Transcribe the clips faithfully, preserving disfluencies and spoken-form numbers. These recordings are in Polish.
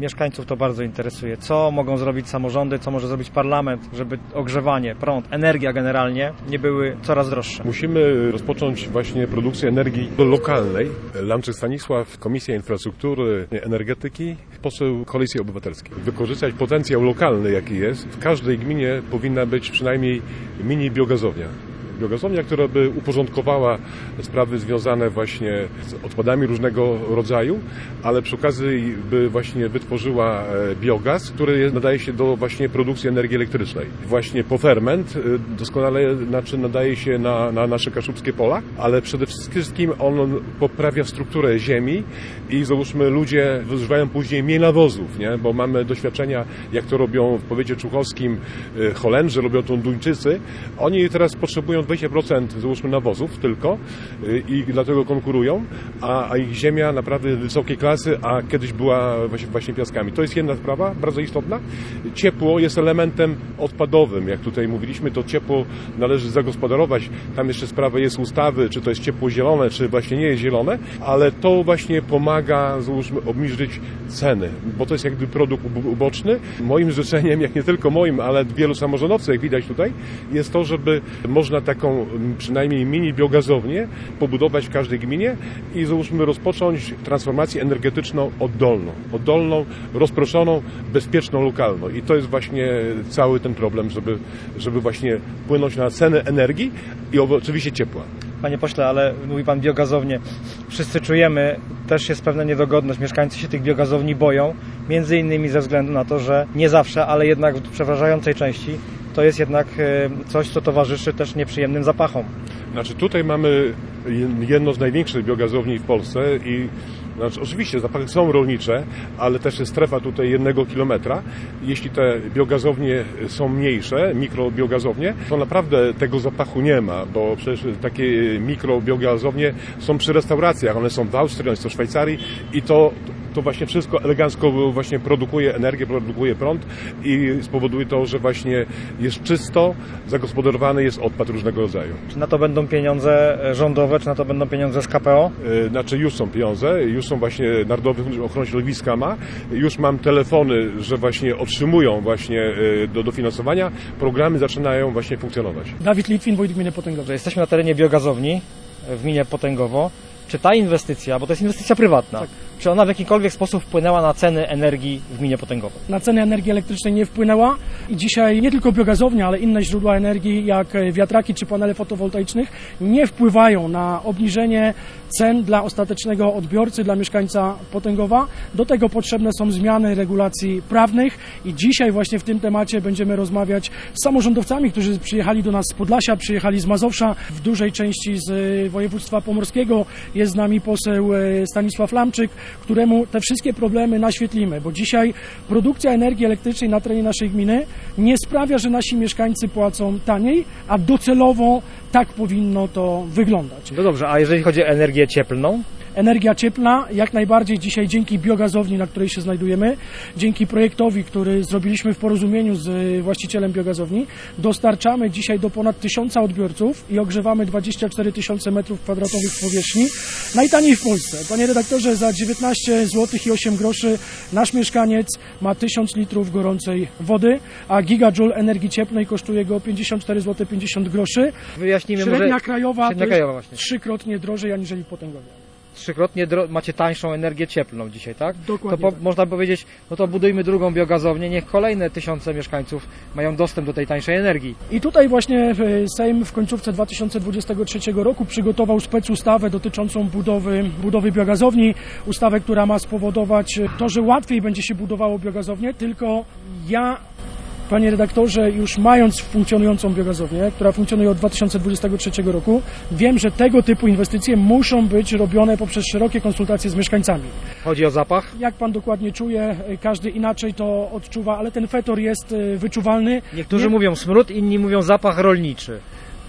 mieszkańców to bardzo interesuje. Co mogą zrobić samorządy, co może zrobić parlament, żeby ogrzewanie, prąd, energia generalnie nie były coraz droższe? Musimy rozpocząć właśnie produkcję energii lokalnej. Lamczyk Stanisław, Komisja Infrastruktury, Energetyki, poseł Koalicji Obywatelskiej. Wykorzystać potencjał lokalny, jaki jest. W każdej gminie powinna być przynajmniej mini biogazownia. Biogazownia, która by uporządkowała sprawy związane właśnie z odpadami różnego rodzaju, ale przy okazji by właśnie wytworzyła biogaz, który nadaje się do właśnie produkcji energii elektrycznej. Właśnie poferment doskonale znaczy nadaje się na, na nasze kaszubskie pola, ale przede wszystkim on poprawia strukturę ziemi i załóżmy ludzie zużywają później mniej nawozów, nie? Bo mamy doświadczenia, jak to robią w powiecie człuchowskim Holendrzy, robią to Duńczycy. Oni teraz potrzebują dwadzieścia procent załóżmy nawozów tylko i dlatego konkurują, a, a ich ziemia naprawdę wysokiej klasy, a kiedyś była właśnie, właśnie piaskami. To jest jedna sprawa, bardzo istotna. Ciepło jest elementem odpadowym. Jak tutaj mówiliśmy, to ciepło należy zagospodarować. Tam jeszcze sprawa jest ustawy, czy to jest ciepło zielone, czy właśnie nie jest zielone, ale to właśnie pomaga, załóżmy, obniżyć ceny, bo to jest jakby produkt uboczny. Moim życzeniem, jak nie tylko moim, ale wielu samorządowców, jak widać tutaj, jest to, żeby można taką przynajmniej mini biogazownię pobudować w każdej gminie i załóżmy rozpocząć transformację energetyczną oddolną. Oddolną, rozproszoną, bezpieczną, lokalną. I to jest właśnie cały ten problem, żeby, żeby właśnie wpłynąć na cenę energii i oczywiście ciepła. Panie pośle, ale mówi pan biogazownie. Wszyscy czujemy, też jest pewna niedogodność. Mieszkańcy się tych biogazowni boją, między innymi ze względu na to, że nie zawsze, ale jednak w przeważającej części to jest jednak coś, co towarzyszy też nieprzyjemnym zapachom. Znaczy tutaj mamy jedno z największych biogazowni w Polsce i znaczy, oczywiście zapachy są rolnicze, ale też jest strefa tutaj jednego kilometra. Jeśli te biogazownie są mniejsze, mikrobiogazownie, to naprawdę tego zapachu nie ma, bo przecież takie mikrobiogazownie są przy restauracjach, one są w Austrii, one są w Szwajcarii i to to właśnie wszystko elegancko właśnie produkuje energię, produkuje prąd i spowoduje to, że właśnie jest czysto, zagospodarowany jest odpad różnego rodzaju. Czy na to będą pieniądze rządowe, czy na to będą pieniądze z K P O? Znaczy już są pieniądze, już są właśnie Narodowy Fundusz Ochrony Środowiska ma, już mam telefony, że właśnie otrzymują właśnie do dofinansowania, programy zaczynają właśnie funkcjonować. Dawid Litwin, wójt gminy Potęgowo. Jesteśmy na terenie biogazowni w gminie Potęgowo. Czy ta inwestycja, bo to jest inwestycja prywatna, tak, czy ona w jakikolwiek sposób wpłynęła na ceny energii w gminie Potęgowo? Na ceny energii elektrycznej nie wpłynęła i dzisiaj nie tylko biogazownia, ale inne źródła energii jak wiatraki czy panele fotowoltaicznych nie wpływają na obniżenie cen dla ostatecznego odbiorcy, dla mieszkańca Potęgowa. Do tego potrzebne są zmiany regulacji prawnych i dzisiaj właśnie w tym temacie będziemy rozmawiać z samorządowcami, którzy przyjechali do nas z Podlasia, przyjechali z Mazowsza, w dużej części z województwa pomorskiego. Jest z nami poseł Stanisław Lamczyk, któremu te wszystkie problemy naświetlimy, bo dzisiaj produkcja energii elektrycznej na terenie naszej gminy nie sprawia, że nasi mieszkańcy płacą taniej, a docelowo tak powinno to wyglądać. No dobrze, a jeżeli chodzi o energię cieplną? Energia cieplna jak najbardziej dzisiaj dzięki biogazowni, na której się znajdujemy, dzięki projektowi, który zrobiliśmy w porozumieniu z właścicielem biogazowni, dostarczamy dzisiaj do ponad tysiąca odbiorców i ogrzewamy dwadzieścia cztery tysiące metrów kwadratowych powierzchni. Najtaniej w Polsce. Panie redaktorze, za dziewiętnaście złotych i osiem groszy nasz mieszkaniec ma tysiąc litrów gorącej wody, a gigajoule energii cieplnej kosztuje go pięćdziesiąt cztery złote pięćdziesiąt groszy. Wyjaśnijmy, Średnia może... krajowa Średnia to krajowa jest właśnie. trzykrotnie drożej aniżeli w Potęgowie. Trzykrotnie dro- macie tańszą energię cieplną dzisiaj, tak? Dokładnie. To po, tak. Można powiedzieć, no to budujmy drugą biogazownię, niech kolejne tysiące mieszkańców mają dostęp do tej tańszej energii. I tutaj właśnie Sejm w końcówce dwa tysiące dwudziestego trzeciego roku przygotował specustawę dotyczącą budowy, budowy biogazowni. Ustawę, która ma spowodować to, że łatwiej będzie się budowało biogazownię, tylko ja... Panie redaktorze, już mając funkcjonującą biogazownię, która funkcjonuje od dwa tysiące dwudziestego trzeciego roku, wiem, że tego typu inwestycje muszą być robione poprzez szerokie konsultacje z mieszkańcami. Chodzi o zapach? Jak pan dokładnie czuje, każdy inaczej to odczuwa, ale ten fetor jest wyczuwalny. Niektórzy Nie... mówią smród, inni mówią zapach rolniczy.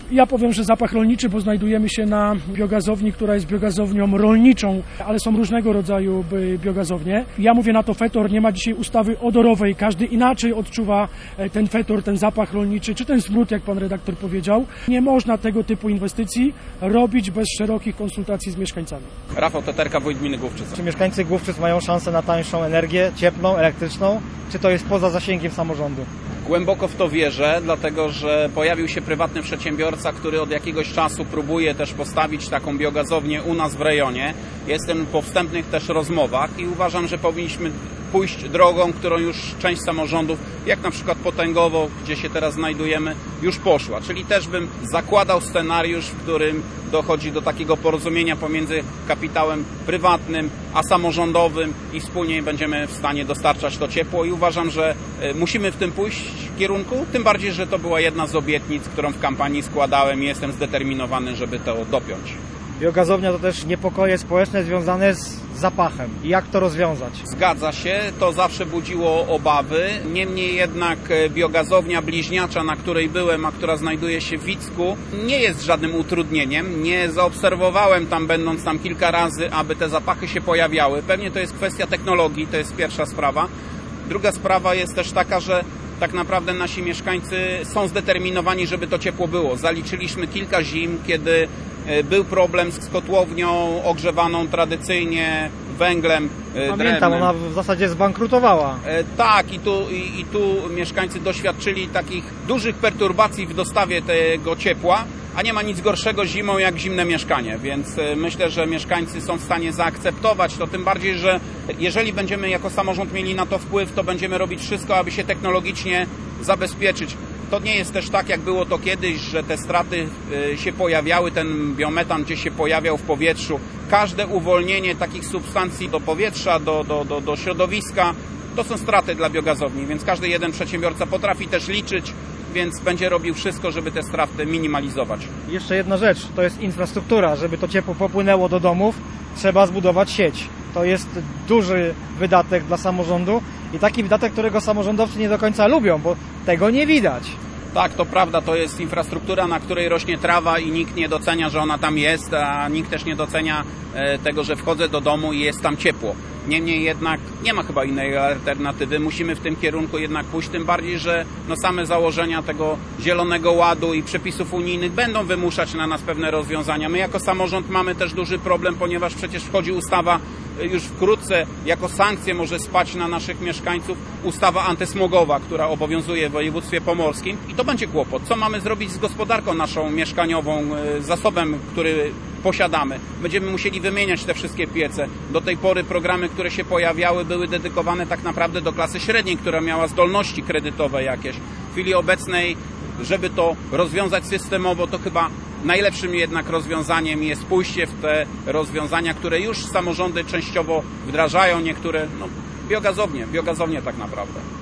Ja powiem, że zapach rolniczy, bo znajdujemy się na biogazowni, która jest biogazownią rolniczą, ale są różnego rodzaju biogazownie. Ja mówię na to fetor, nie ma dzisiaj ustawy odorowej, każdy inaczej odczuwa ten fetor, ten zapach rolniczy, czy ten smród, jak pan redaktor powiedział. Nie można tego typu inwestycji robić bez szerokich konsultacji z mieszkańcami. Rafał Teterka, wójt gminy Główczyca. Czy mieszkańcy Główczyc mają szansę na tańszą energię cieplną, elektryczną, czy to jest poza zasięgiem samorządu? Głęboko w to wierzę, dlatego że pojawił się prywatny przedsiębiorca, który od jakiegoś czasu próbuje też postawić taką biogazownię u nas w rejonie. Jestem po wstępnych też rozmowach i uważam, że powinniśmy pójść drogą, którą już część samorządów, jak na przykład Potęgowo, gdzie się teraz znajdujemy, już poszła. Czyli też bym zakładał scenariusz, w którym dochodzi do takiego porozumienia pomiędzy kapitałem prywatnym a samorządowym i wspólnie będziemy w stanie dostarczać to ciepło i uważam, że musimy w tym pójść w kierunku, tym bardziej, że to była jedna z obietnic, którą w kampanii składałem i jestem zdeterminowany, żeby to dopiąć. Biogazownia to też niepokoje społeczne związane z zapachem. Jak to rozwiązać? Zgadza się, to zawsze budziło obawy. Niemniej jednak biogazownia bliźniacza, na której byłem, a która znajduje się w Wicku, nie jest żadnym utrudnieniem. Nie zaobserwowałem tam, będąc tam kilka razy, aby te zapachy się pojawiały. Pewnie to jest kwestia technologii, to jest pierwsza sprawa. Druga sprawa jest też taka, że tak naprawdę nasi mieszkańcy są zdeterminowani, żeby to ciepło było. Zaliczyliśmy kilka zim, kiedy był problem z kotłownią ogrzewaną tradycyjnie węglem Pamiętam, drewnem. ona w zasadzie zbankrutowała. E, tak, i tu, i, i tu mieszkańcy doświadczyli takich dużych perturbacji w dostawie tego ciepła, a nie ma nic gorszego zimą jak zimne mieszkanie, więc e, myślę, że mieszkańcy są w stanie zaakceptować to, tym bardziej, że jeżeli będziemy jako samorząd mieli na to wpływ, to będziemy robić wszystko, aby się technologicznie zabezpieczyć. To nie jest też tak, jak było to kiedyś, że te straty się pojawiały, ten biometan gdzie się pojawiał w powietrzu. Każde uwolnienie takich substancji do powietrza, do, do, do, do środowiska, to są straty dla biogazowni, więc każdy jeden przedsiębiorca potrafi też liczyć, więc będzie robił wszystko, żeby te straty minimalizować. Jeszcze jedna rzecz, to jest infrastruktura. Żeby to ciepło popłynęło do domów, trzeba zbudować sieć. To jest duży wydatek dla samorządu i taki wydatek, którego samorządowcy nie do końca lubią, bo tego nie widać. Tak, to prawda, to jest infrastruktura, na której rośnie trawa i nikt nie docenia, że ona tam jest, a nikt też nie docenia tego, że wchodzę do domu i jest tam ciepło. Niemniej jednak nie ma chyba innej alternatywy. Musimy w tym kierunku jednak pójść, tym bardziej, że no same założenia tego Zielonego Ładu i przepisów unijnych będą wymuszać na nas pewne rozwiązania. My jako samorząd mamy też duży problem, ponieważ przecież wchodzi ustawa już wkrótce, jako sankcję może spać na naszych mieszkańców ustawa antysmogowa, która obowiązuje w województwie pomorskim i to będzie kłopot. Co mamy zrobić z gospodarką naszą mieszkaniową, zasobem, który posiadamy? Będziemy musieli wymieniać te wszystkie piece. Do tej pory programy, które się pojawiały, były dedykowane tak naprawdę do klasy średniej, która miała zdolności kredytowe jakieś. W chwili obecnej, żeby to rozwiązać systemowo, to chyba najlepszym jednak rozwiązaniem jest pójście w te rozwiązania, które już samorządy częściowo wdrażają, niektóre no, biogazownie, biogazownie tak naprawdę.